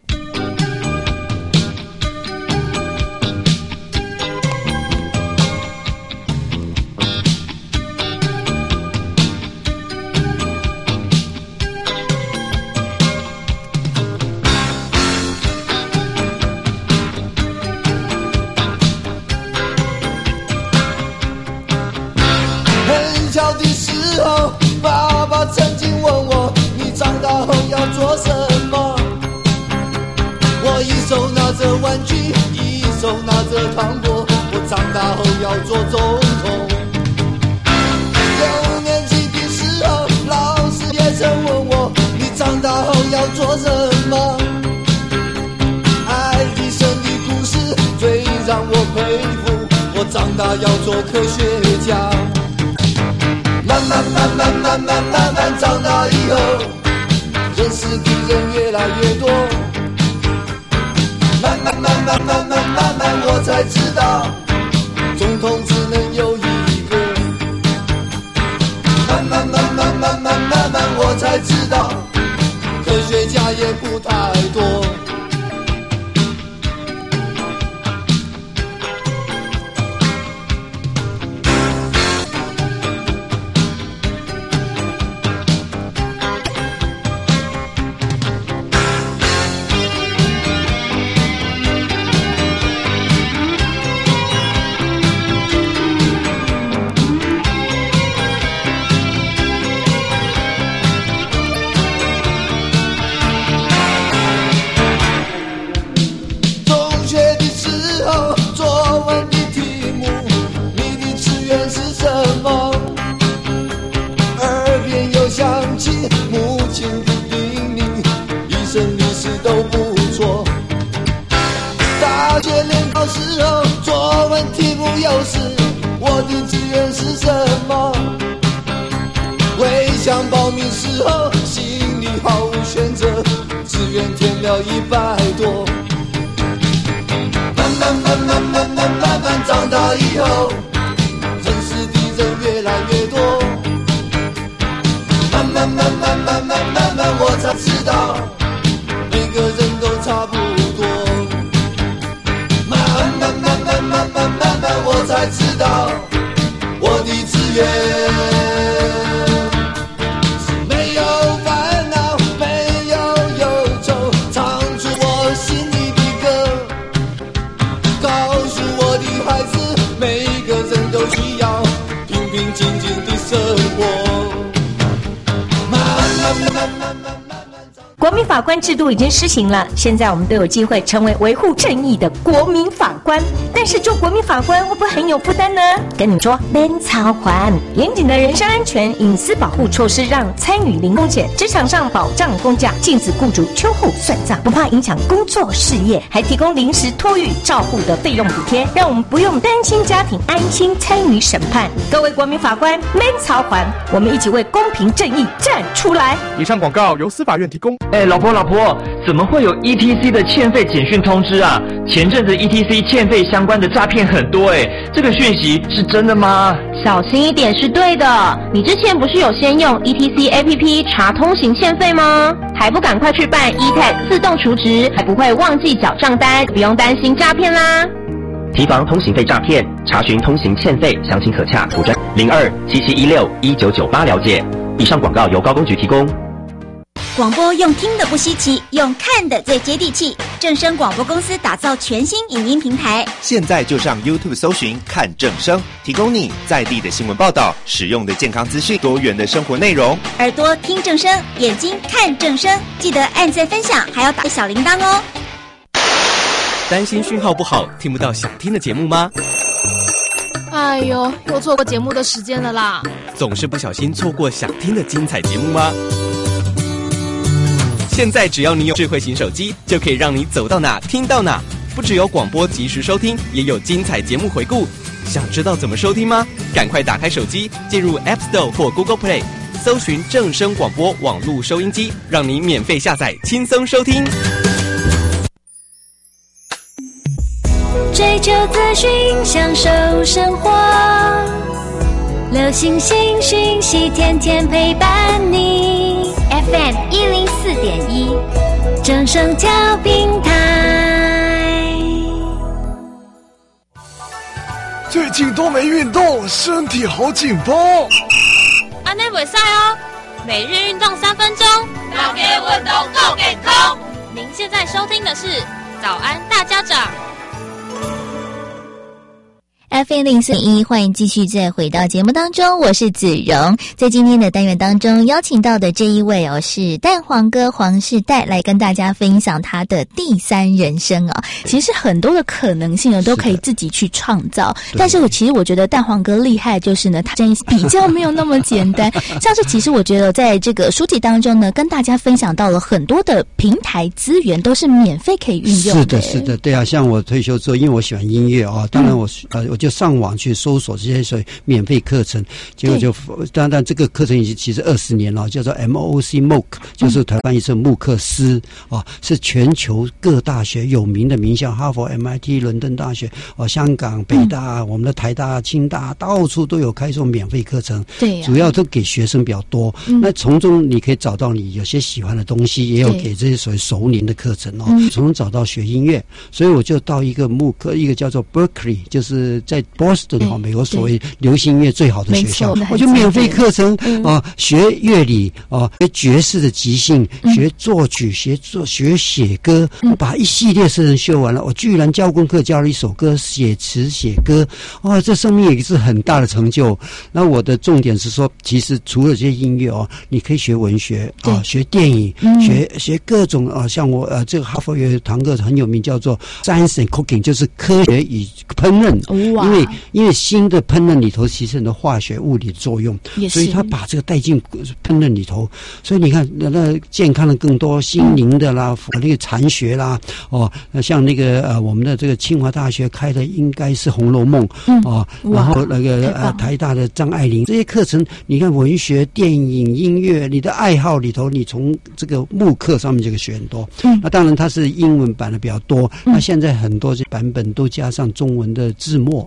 爸爸曾经问我，你长大后要做什么？我一手拿着玩具，一手拿着糖果，我长大后要做总统。6年级的时候，老师也曾问我，你长大后要做什么？爱迪生的故事最让我佩服，我长大要做科学家。慢慢长大以后，认识的人越来越多。慢慢我才知道，总统只能有一个。慢慢我才知道，科学家也不太多。时候作文题目又是我的志愿是什么？回想报名时候心里毫无选择，志愿填了100多。慢慢长大以后，认识的人越来越多。慢慢我才知道，每个人都差不多。慢慢我才知道，我的志愿告诉我的孩子，每个人都需要平平静静的生活。 国民法官制度已经施行了，现在我们都有机会成为维护正义的国民法官。但是做国民法官会不会很有负担呢？跟你说，免操还。严谨的人身安全、隐私保护措施让参与零风险，职场上保障公假，禁止雇主秋后算账，不怕影响工作事业，还提供临时托育照护的费用补贴，让我们不用担心家庭，安心参与审判。各位国民法官，免操还，我们一起为公平正义站出来。 以上广告由司法院提供。 老婆，怎么会有 ETC 的欠费简讯通知啊？前阵子 ETC 欠费相关的诈骗很多这个讯息是真的吗？ 小心一点是对的。你之前不是有先用 ETC APP 查通行欠费吗？还不赶快去办 eTag 自动储值，还不会忘记缴账单，不用担心诈骗啦。 提防通行费诈骗，查询通行欠费，详情可洽图证0277161998了解。以上广告由高公局提供。 广播用听的不稀奇，用看的最接地气。正声广播公司打造全新影音平台， 现在就上 YouTube 搜寻看正声，提供你在地的新闻报道、实用的健康资讯、多元的生活内容。 耳朵听正声，眼睛看正声，记得按赞分享，还要打小铃铛哦。 担心讯号不好，听不到想听的节目吗？ 哎呦，又错过节目的时间了啦！ 总是不小心错过想听的精彩节目吗？现在只要你有智慧型手机，就可以让你走到哪听到哪。不只有广播及时收听，也有精彩节目回顾。想知道怎么收听吗？赶快打开手机，进入 App Store 或 Google Play， 搜寻正声广播网络收音机，让你免费下载，轻松收听。 追求资讯，享受生活，流行新讯息，天天陪伴你。FM 104.1，正声调频台。 最近都没运动，身体好紧绷。 安内袂使哦，每日运动3分钟， 让给运动够健康。 您现在收听的是早安大家长。 FM 104.1，欢迎继续再回到节目当中，我是子荣。在今天的单元当中，邀请到的这一位是蛋黄哥黄世代，来跟大家分享他的第三人生其实很多的可能性都可以自己去创造。但是我觉得蛋黄哥厉害就是呢，他真比较没有那么简单。像是其实我觉得在这个书籍当中呢，跟大家分享到了很多的平台资源都是免费可以运用的。 是的，对啊，像我退休之后，因为我喜欢音乐当然我就上网去搜索这些所谓免费课程，结果就当然这个课程已经其实20年了，叫做 MOOC， 就是台湾一次慕课思是全球各大学有名的名校，哈佛、MIT、伦敦大学香港、北大、我们的台大、清大，到处都有开这种免费课程。对主要都给学生比较多。那从中你可以找到你有些喜欢的东西，也有给这些所谓熟龄的课程从中找到学音乐，所以我就到一个慕课，一个叫做 Berkeley， 就是在 Boston 美国所谓流行音乐最好的学校，我就免费课程学乐理学爵士的即兴，学作曲，学写歌，我把一系列课程修完了。我居然教功课教了一首歌，写词写歌，这生命也是很大的成就。那我的重点是说，其实除了这些音乐你可以学文学学电影，学各种像我这个哈佛有一堂课很有名，叫做 Science and Cooking， 就是科学与烹饪。因为新的烹饪里头其实很多化学物理的作用，所以他把这个带进烹饪里头。所以你看那健康的更多，心灵的啦，那个禅学啦像那个我们的这个清华大学开的应该是《红楼梦》然后那个台大的张爱玲这些课程，你看文学、电影、音乐，你的爱好里头，你从这个慕课上面就可以学很多。那当然它是英文版的比较多，那现在很多版本都加上中文的字幕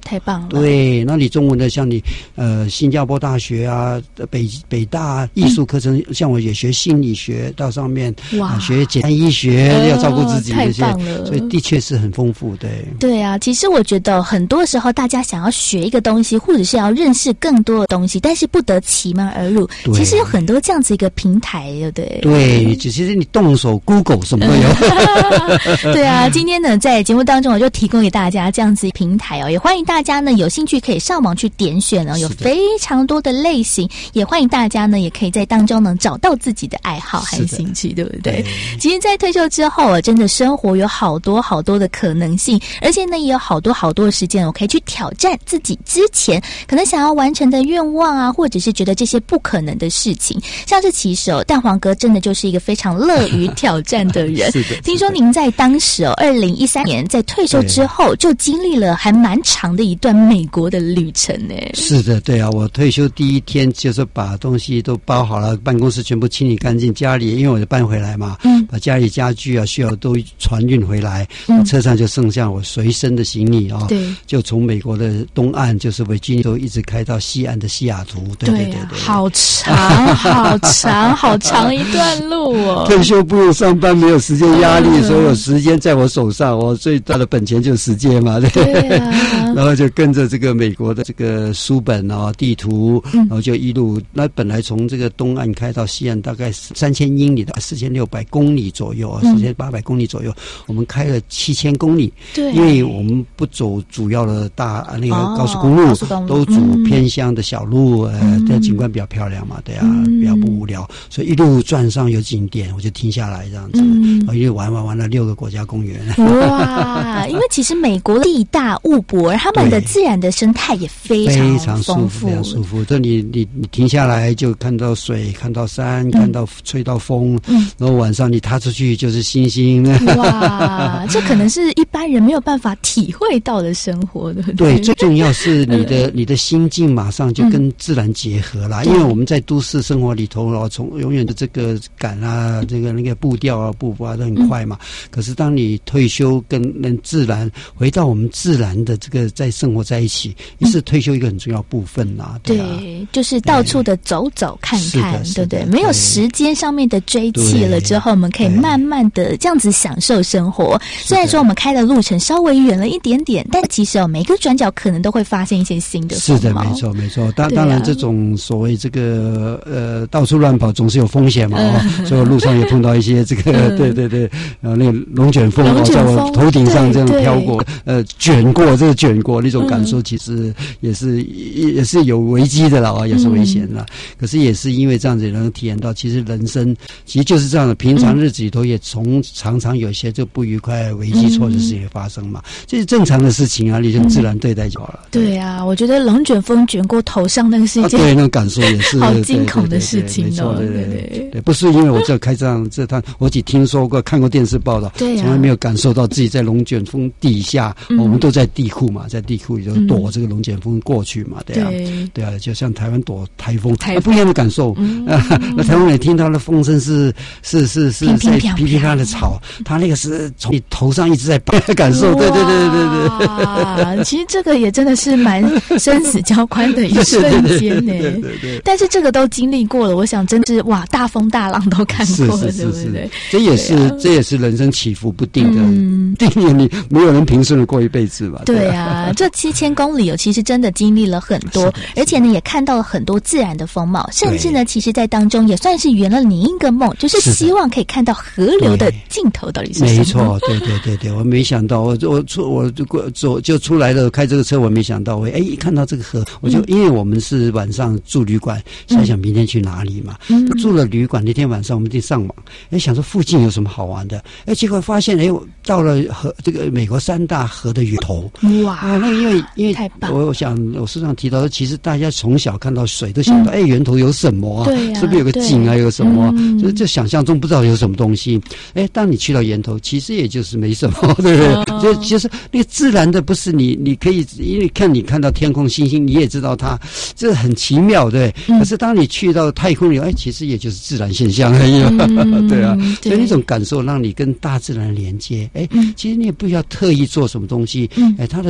太棒了。 对，那你中文的像你新加坡大学啊，北大艺术课程，像我也学心理学到上面，学简单医学，要照顾自己这些， 太棒了。 所以的确是很丰富的。 对啊，其实我觉得很多时候大家想要学一个东西，或者是要认识更多的东西，但是不得其门而入。其实有很多这样子一个平台，对不对？ 对，其实你动手 Google 什么都有。 对啊，今天呢在节目当中我就提供给大家这样子平台哦，也欢迎大家呢有兴趣可以上网去点选哦，有非常多的类型，也欢迎大家呢也可以在当中呢找到自己的爱好和兴趣，对不对？其实在退休之后啊，真的生活有好多好多的可能性，而且呢也有好多好多的时间我可以去挑战自己之前可能想要完成的愿望啊，或者是觉得这些不可能的事情。像是其实蛋黄哥真的就是一个非常乐于挑战的人。 是的， 听说您在当时2013年在退休之后就经历了还蛮长的一段美国的旅程呢。 是的，对啊，我退休第一天就是把东西都包好了，办公室全部清理干净，家里因为我就搬回来嘛，把家里家具啊需要都船运回来，车上就剩下我随身的行李啊，对，就从美国的东岸就是维吉尼州一直开到西岸的西雅图，对， 好长好长好长一段路哦。 退休不用上班，没有时间压力，所有时间在我手上，我最大的本钱就是时间嘛，对啊。然后就跟着这个美国的这个书本啊、地图，然后就一路，那本来从这个东岸开到西岸大概3000英里的4600公里左右，4800公里左右，我们开了7000公里，对，因为我们不走主要的那个高速公路，都走偏乡的小路，这景观比较漂亮嘛，对啊，比较不无聊，所以一路转上有景点，我就停下来这样子，然后一路玩了6个国家公园。 哇，因为其实美国地大物博，他们的自然的生态也非常丰富， 非常舒服。这你停下来就看到水，看到山，看到吹到风，然后晚上你踏出去就是星星。 哇，这可能是一般人没有办法体会到的生活，对不对？ 对，最重要是你的心境马上就跟自然结合啦。因为我们在都市生活里头从永远的这个赶啊，这个那个步调啊、步伐都很快嘛。可是当你退休跟自然回到我们自然的这个在生活在一起，也是退休一个很重要部分啦。对啊， 就是到处的走走看看，对不对？没有时间上面的追气了之后，我们可以慢慢的这样子享受生活。虽然说我们开的路程稍微远了一点点，但其实每个转角可能都会发现一些新的风貌。 是的，没错。当然这种所谓这个到处乱跑总是有风险嘛，所以我路上也碰到一些这个对，然后那个龙卷风在我头顶上这样飘过，卷过那种感受，其实也是有危机的啦，也是危险的。可是也是因为这样子能体验到，其实人生其实就是这样的，平常日子里头也常常有一些就不愉快、危机、错的事情发生嘛，这是正常的事情啊，你就自然对待就好了。 对啊，我觉得龙卷风卷过头上那个是一件对那种感受也是好惊恐的事情哦。 对，不是因为我这开这趟，我只听说过、看过电视报道，从来没有感受到自己在龙卷风底下，我们都在地库嘛，在地库里头躲这个龙卷风过去嘛，对啊，就像台湾躲台风不一样的感受。那台湾人听到的风声是在噼噼啪的吵，他那个是从你头上一直在感受，对。 其实这个也真的是蛮生死交关的一瞬间呢。对。但是这个都经历过了，我想真是哇，大风大浪都看过了，对不对？ 这也是人生起伏不定的，你没有人平顺的过一辈子吧？ 对啊，这7000公里其实真的经历了很多，而且呢也看到了很多自然的风貌，甚至呢其实在当中也算是圆了你一个梦，就是希望可以看到河流的尽头到底是什么。 没错，对，我没想到，我就出来了，开这个车，我没想到，一看到这个河，我就因为我们是晚上住旅馆，想明天去哪里嘛，住了旅馆那天晚上我们就上网，想说附近有什么好玩的，结果发现到了这个美国3大河的源头，哇，那因为我想我书上提到，其实大家从小看到水都想到，源头有什么啊？对啊，是不是有个井啊？有什么？就想象中不知道有什么东西。当你去到源头，其实也就是没什么，对不对？就是那个自然的，不是你可以，因为你看到天空星星，你也知道它这很奇妙，对。可是当你去到太空里，其实也就是自然现象而已，对啊。所以那种感受让你跟大自然连接，其实你也不需要特意做什么东西，它的水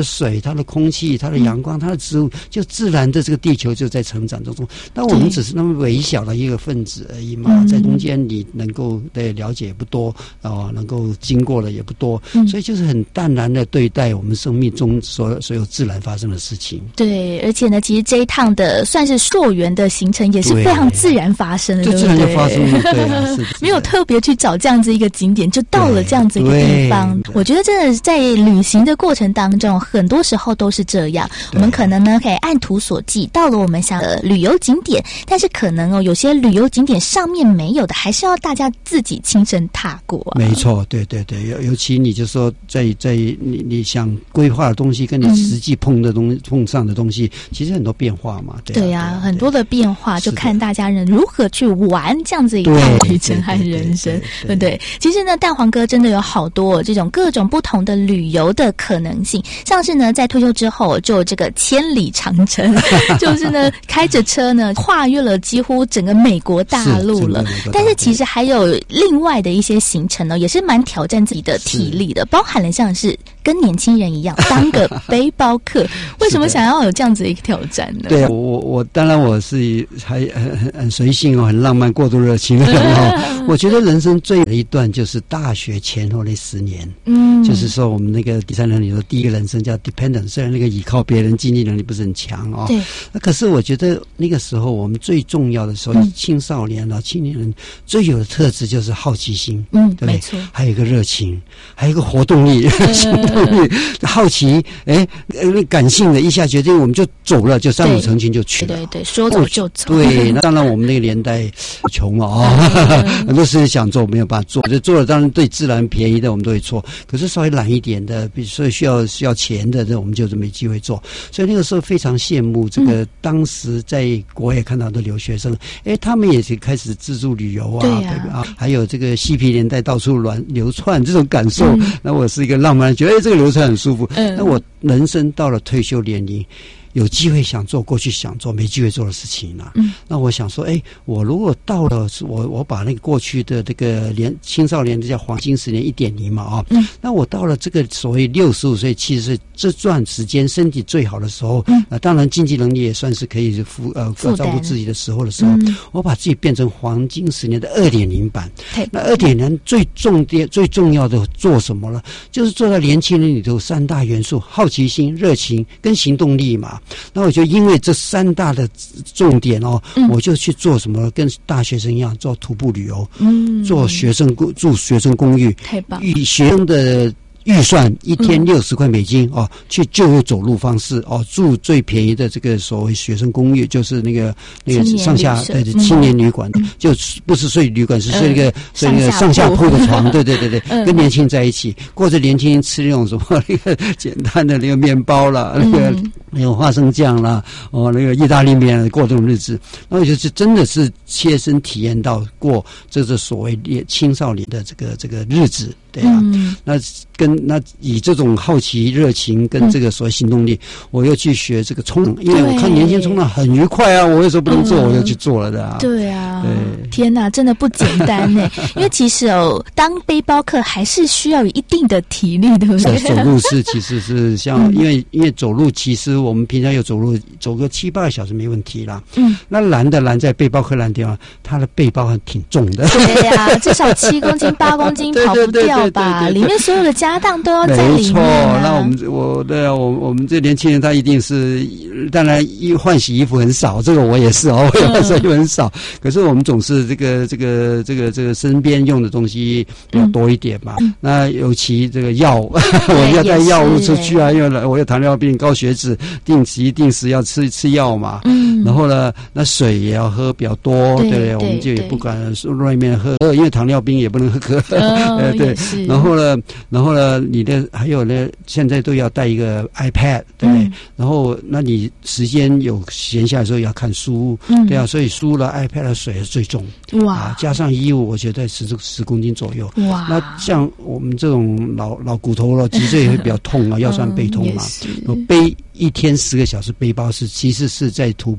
它的空气、它的阳光、它的植物，就自然的这个地球就在成长中。那我们只是那么微小的一个分子而已嘛，在中间你能够的了解也不多能够经过的也不多，所以就是很淡然的对待我们生命中所有自然发生的事情。 对，而且呢，其实这一趟的算是溯源的行程也是非常自然发生的，对不对？ 自然就发生了，对啊，是没有特别去找这样子一个景点，就到了这样子一个地方。我觉得真的在旅行的过程当中，很多时候都是这样。我们可能呢可以按图索骥，到了我们想的旅游景点，但是可能有些旅游景点上面没有的，还是要大家自己亲身踏过啊。 没错，对对对，尤其你就说在你想规划的东西，跟你实际碰上的东西，其实很多变化嘛。对啊， 很多的变化，就看大家人如何去玩这样子一趟旅程和人生，对不对？其实呢，蛋黄哥真的有好多这种各种不同的旅游的可能性，像是呢，在退休之后就这个千里长城，就是呢开着车呢跨越了几乎整个美国大陆了。但是其实还有另外的一些行程呢，也是蛮挑战自己的体力的，包含了像是跟年轻人一样当个背包客。为什么想要有这样子一个挑战呢？ 对，我当然我是还很随性很浪漫、过度热情的人我觉得人生最的一段就是大学前后那10年，就是说我们那个第三人里头第一个人生叫 dependent， 虽然那个依靠别人经济能力不是很强对，可是我觉得那个时候我们最重要的时候，青少年青年人最有的特质就是好奇心，对不对？没错，还有一个热情，还有一个活动力、行动力，好奇，感性的一下决定我们就走了，就三五成群就去了。 对，说走就走。 对，那当然我们那个年代穷很多事情想做没有办法做，就做了当然对自然便宜的我们都会做，可是稍微懒一点的，比如说需要钱的，这我们就是没机会做。所以那个时候非常羡慕这个当时在国外看到的留学生，他们也是开始自助旅游还有这个嬉皮年代到处流窜这种感受。那我是一个浪漫，觉得这个流窜很舒服。那我人生到了退休年龄，有机会想做过去想做没机会做的事情了。那我想说，我如果到了我把那个过去的这个青少年叫黄金10年1.0嘛那我到了这个所谓65岁70岁这段时间身体最好的时候，当然经济能力也算是可以照顾自己的时候，我把自己变成黄金10年的2.0版。那2.0最重要的做什么了？就是做到年轻人里头3大元素：好奇心、热情跟行动力嘛。那我就因为这3大的重点我就去做什么，跟大学生一样做徒步旅游，做住学生公寓， 太棒！ 以学生的预算1天60块美金去就有走路方式住最便宜的这个所谓学生公寓，就是那个上下青年旅馆，就不是睡旅馆，是睡那个上下铺的床，对，跟年轻人在一起，过着年轻人吃那种什么那个简单的那个面包啦，那个花生酱啦，那个意大利面，过这种日子，那我就是真的是切身体验到过这是所谓青少年的这个日子。对啊，那以这种好奇、热情跟这个所谓行动力，我又去学这个冲浪，因为我看年轻人冲浪很愉快啊，我为什么不能做？我又去做了的。 对啊，天哪，真的不简单呢。因为其实当背包客还是需要有一定的体力，对不对？ 走路其实是像，因为走路其实我们平常有走路走个7-8个小时没问题啦。那难在背包客难地方，他的背包挺重的。 对呀，至少7公斤、8公斤跑不掉。吧，里面所有的家当都要在里面。没错， 那我们这年轻人他一定是，当然换洗衣服很少，这个我也是我也换洗衣服很少。可是我们总是这个身边用的东西比较多一点嘛。那尤其这个药，我要带药物出去啊，因为我有糖尿病、高血脂，定时要吃药嘛。然后呢，那水也要喝比较多，对，我们就也不敢外面喝，因为糖尿病也不能喝可乐，对。然后呢，你的还有呢，现在都要带一个 iPad， 对不对？然后那你时间有闲下来的时候要看书，对啊，所以书了 iPad 的水是最重，哇，加上衣物，我觉得10公斤左右，哇。那像我们这种老骨头了，脊椎也会比较痛腰酸背痛嘛，背1天10个小时背包其实是在徒步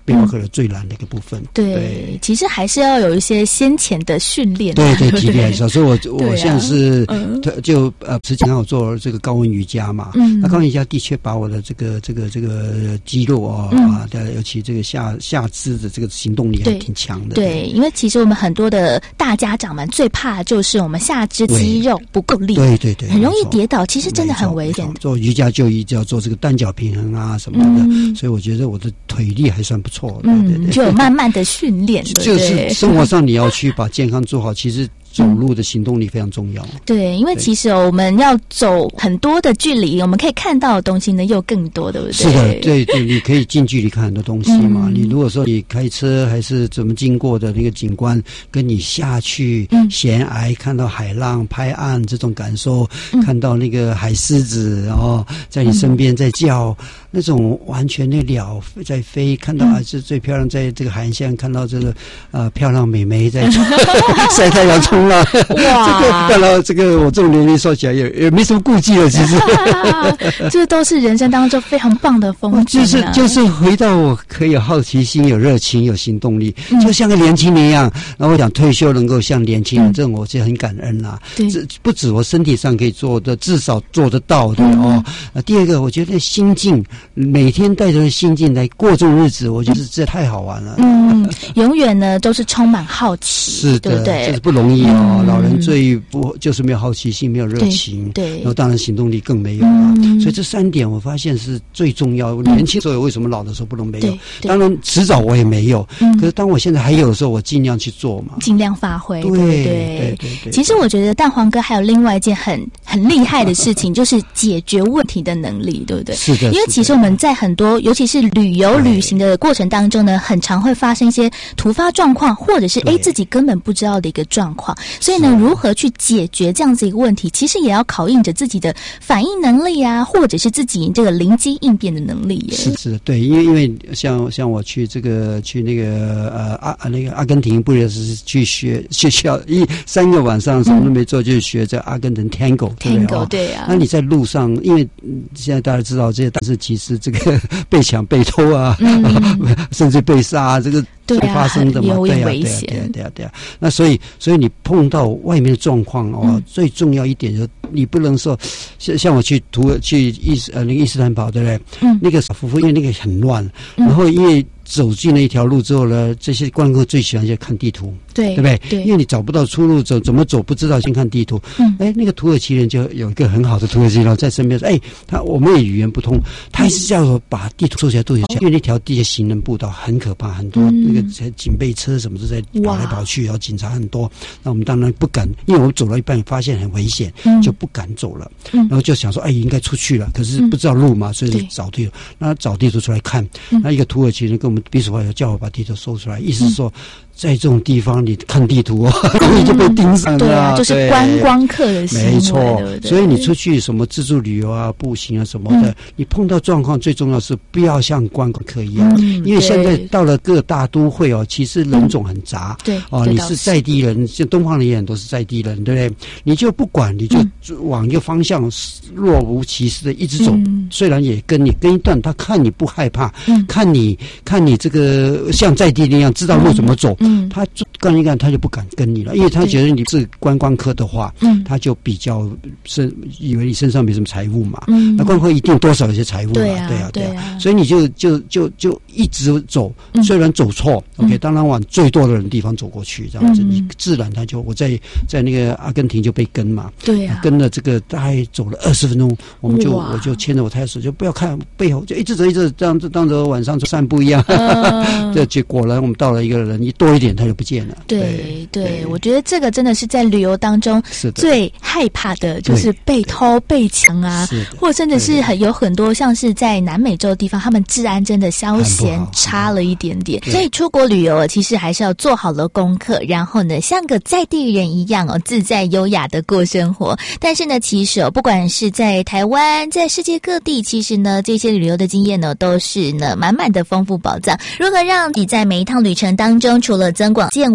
背包客的最难的一个部分。 对，其实还是要有一些先前的训练。 对，体力还是要。所以我现在是就之前我做这个高温瑜伽嘛，那高温瑜伽的确把我的这个肌肉尤其这个下肢的这个行动力还挺强的。 对，因为其实我们很多的大家长们最怕就是我们下肢肌肉不够力，对，很容易跌倒，其实真的很危险。 做瑜伽就一定要做这个单脚平衡啊什么的，所以我觉得我的腿力还算不错。对， 就有慢慢的训练， 就是生活上你要去把健康做好，其实走路的行动力非常重要。 对，因为其实我们要走很多的距离，我们可以看到的东西呢又更多，对不对？ 是的，对，你可以近距离看很多东西嘛。你如果说你开车还是怎么经过的那个景观，跟你下去悬崖看到海浪拍岸这种感受，看到那个海狮子然后在你身边在叫，那种完全那鸟在飞，看到是最漂亮，在这个海岸线看到这个漂亮美眉在晒太阳冲浪，哇！看到这个我这种年龄说起来也没什么顾忌了，其实这都是人生当中非常棒的风景。 就是回到我可以有好奇心、有热情、有行动力，就像个年轻人一样。然后我想退休能够像年轻人，这种我是很感恩啦。这不止我身体上可以做的，至少做得到的哦。第二个，我觉得心境，每天带着心境来过这种日子，我觉得这太好玩了。 永远呢都是充满好奇， 是的， 对不对？ 这是不容易哦。老人最不就是没有好奇心，没有热情，对，然后当然行动力更没有了。所以这3点我发现是最重要。年轻时候为什么老的时候不能没有？当然迟早我也没有，可是当我现在还有的时候，我尽量去做嘛， 尽量发挥。对。其实我觉得蛋黄哥还有另外一件很厉害的事情，就是解决问题的能力，对不对？ 是的。 因为其实我们在很多，尤其是旅行的过程当中呢，很常会发生一些突发状况，或者是自己根本不知道的一个状况。所以呢，如何去解决这样子一个问题，其实也要考验着自己的反应能力啊，或者是自己这个灵机应变的能力耶。 是的，对，因为像我去那个阿根廷，不也是去学校3个晚上什么都没做，就学这阿根廷 Tango， 对啊。 那你在路上，因为现在大家知道这些，但是其实这个被抢被偷啊，甚至被杀，这个会发生的嘛， 对啊。 那所以你碰到外面的状况最重要一点就是你不能说像我去那个伊斯坦堡，对不对？那个夫妇因为那个很乱，然后因为走进了一条路之后呢，这些观光客最喜欢就看地图，对不对？因为你找不到出路，怎么走不知道，先看地图。那个土耳其人就有一个很好的土耳其人在身边说，我们也语言不通，他还是叫我把地图收起来，因为那条地下行人步道很可怕，很多那个警备车什么都在跑来跑去，然后警察很多。那我们当然不敢，因为我们走到一半发现很危险，就不敢走了。然后就想说，应该出去了，可是不知道路嘛，所以找地图。那找地图出来看，那一个土耳其人跟我们比手画脚，叫我把地图搜出来，意思是说，在这种地方你看地图容易就被盯上了。 对啊，就是观光客的行为， 没错。所以你出去什么自助旅游啊、步行啊什么的，你碰到状况最重要是不要像观光客一样，因为现在到了各大都会其实人种很杂，你是在地人，像东方人也很多是在地人，对不对？你就不管，你就往一个方向若无其事的一直走，虽然也跟一段，他看你不害怕，看你这个像在地人一样知道路怎么走，他干一干他就不敢跟你了，因为他觉得你是观光客的话，他就比较以为你身上没什么财物嘛，那观光客一定多少有些财物嘛，对啊，所以你就一直走，虽然走错，OK， 当然往最多的人地方走过去，这样子，你自然他就我在那个阿根廷就被跟嘛，对啊，跟了这个大概走了20分钟，我就牵着我太太手，就不要看背后，就一直走，这样子当着晚上散步一样，这结果呢，我们到了一个人多一点他就不见了。 对，我觉得这个真的是在旅游当中最害怕的，就是被偷被抢啊，或甚至是有很多像是在南美洲的地方，他们治安真的稍嫌差了一点点。所以出国旅游其实还是要做好了功课，然后呢，像个在地人一样自在优雅的过生活。但是呢，其实不管是在台湾，在世界各地，其实呢，这些旅游的经验都是满满的丰富宝藏。如何让你在每一趟旅程当中，除了增广见闻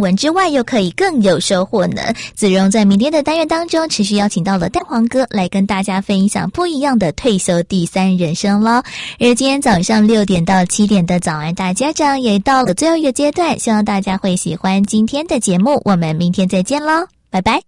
闻之外，又可以更有收获呢。子荣在明天的单元当中持续邀请到了蛋黄哥来跟大家分享不一样的退休第三人生咯。而今天早上6点到7点的早安大家长也到了最后一个阶段，希望大家会喜欢今天的节目，我们明天再见咯，拜拜。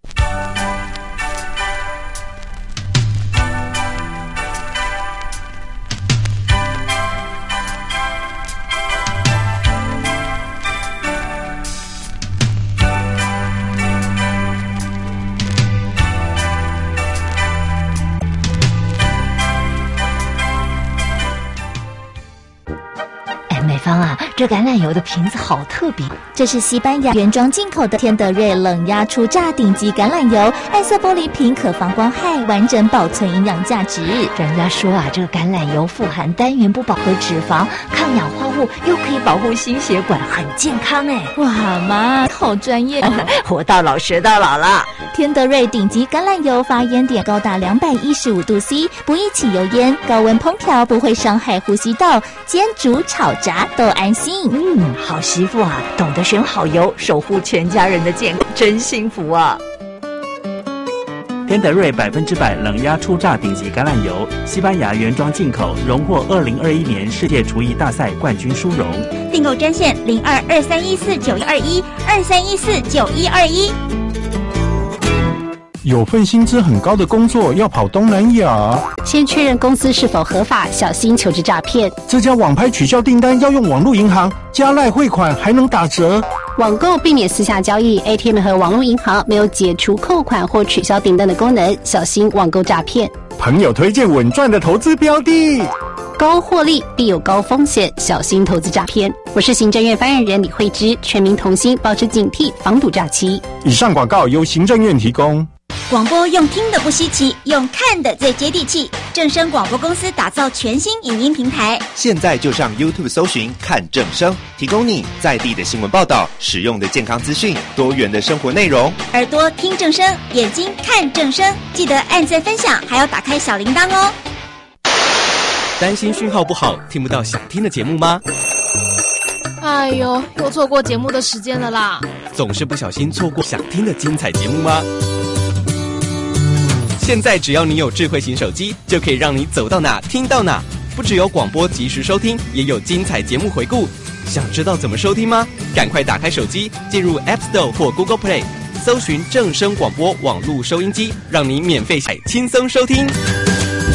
美芳啊，这橄榄油的瓶子好特别， 这是西班牙原装进口的天德瑞冷压初榨顶级橄榄油，暗色玻璃瓶可防光害，完整保存营养价值。 人家说啊，这个橄榄油富含单元不饱和脂肪，抗氧化物，又可以保护心血管，很健康哎！ 哇妈，好专业！ 活到老学到老了。 天德瑞顶级橄榄油发烟点高达215度 C， 不易起油烟，高温烹调不会伤害呼吸道，煎煮炒炸都安心。 好媳妇啊，懂得选好油，守护全家人的健康，真幸福啊！ 天德瑞100%冷压初榨顶级橄榄油，西班牙原装进口，荣获2021年世界厨艺大赛冠军殊荣。 订购专线0223149121，23149121。 有份薪资很高的工作要跑东南亚， 先确认公司是否合法，小心求职诈骗。 这家网拍取消订单要用网络银行，加赖汇款还能打折。 网购避免私下交易 ，ATM 和网络银行没有解除扣款或取消订单的功能，小心网购诈骗。 朋友推荐稳赚的投资标的， 高获利必有高风险，小心投资诈骗。我是行政院发言人李慧芝，全民同心，保持警惕，防堵诈欺。 以上广告由行政院提供。 广播用听的不稀奇，用看的最接地气。正声广播公司打造全新影音平台， 现在就上 YouTube 搜寻看正声，提供你在地的新闻报道、实用的健康资讯、多元的生活内容。 耳朵听正声，眼睛看正声，记得按赞分享，还要打开小铃铛哦。 担心讯号不好，听不到想听的节目吗？ 哎呦，又错过节目的时间了啦！ 总是不小心错过想听的精彩节目吗？现在只要你有智慧型手机，就可以让你走到哪听到哪。不只有广播及时收听，也有精彩节目回顾。想知道怎么收听吗？赶快打开手机，进入 App Store 或 Google Play， 搜寻正声广播网络收音机，让你免费轻松收听。